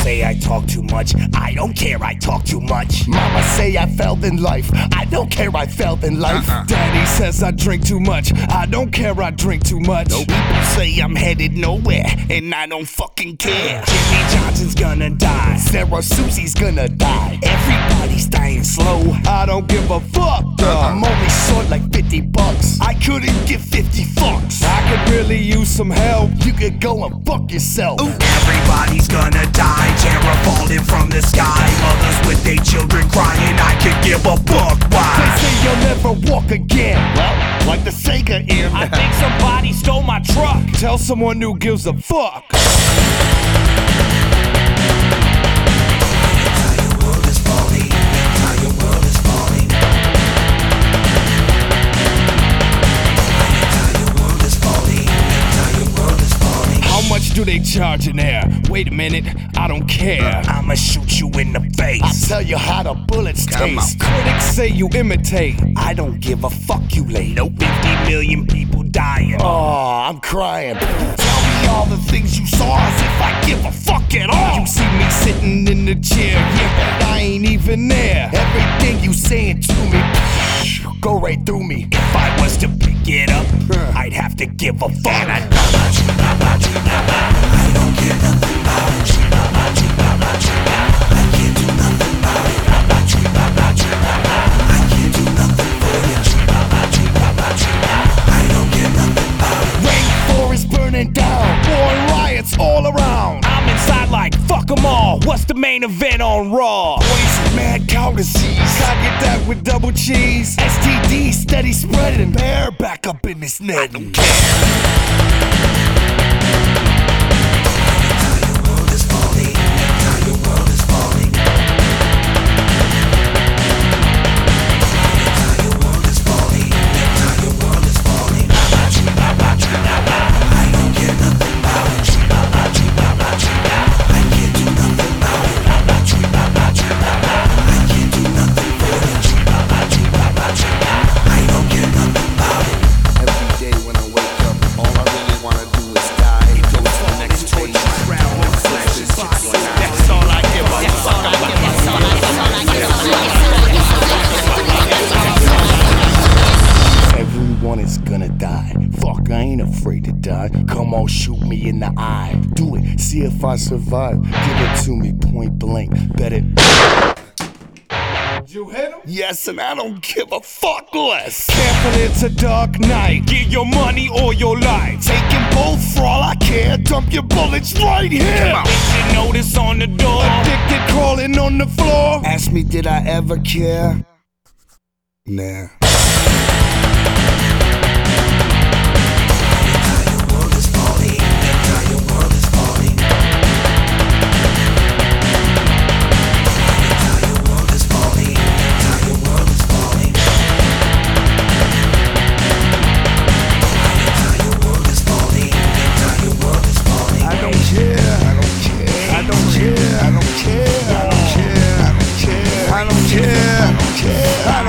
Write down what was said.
say I talk too much, I don't care, I talk too much. Mama say I failed in life, I don't care, I failed in life. Daddy says I drink too much, I don't care, I drink too much. People say I'm headed nowhere, and I don't fucking care. Jimmy Johnson's gonna die, Sarah Susie's gonna die. Everybody's dying slow, I don't give a fuck. I'm only short like $50. I couldn't give 50 fucks. I could really use some help. You could go and fuck yourself. Everybody's gonna die, terror falling from the sky. Mothers with their children crying, I could give a fuck. Why? They say you'll never walk again. Well, like the Sega M. I think somebody stole my truck. Tell someone who gives a fuck. Do they charge in there? Wait a minute, I don't care. I'ma shoot you in the face. I'll tell you how the bullets taste. Critics say you imitate. I don't give a fuck, you late. Nope, 50 million people dying. Oh, I'm crying. Tell me all the things you saw as if I give a fuck at all. You see me sitting in the chair, yeah, but I ain't even there. Everything you saying to me, go right through me. If I was to pick it up, I'd have to give a fuck. And I don't care nothing about you. I can't do nothing about it. I can't do nothing for you. I don't care nothing about it. Rainforest burning down, war and riots all around. I'm inside like fuck them all. What's the main event on Raw? Poison, mad cow disease. Can I get that with double cheese? STD steady spreading. Bear back up in this net. I don't care. Fuck, I ain't afraid to die. Come on, shoot me in the eye. Do it, see if I survive. Give it to me point blank. Bet it. You hit him? Yes, and I don't give a fuck less. Careful, it's a dark night. Get your money or your life. Taking both for all I care. Dump your bullets right here. Did you notice on the door? Addicted crawling on the floor. Ask me, did I ever care? Nah. I don't care.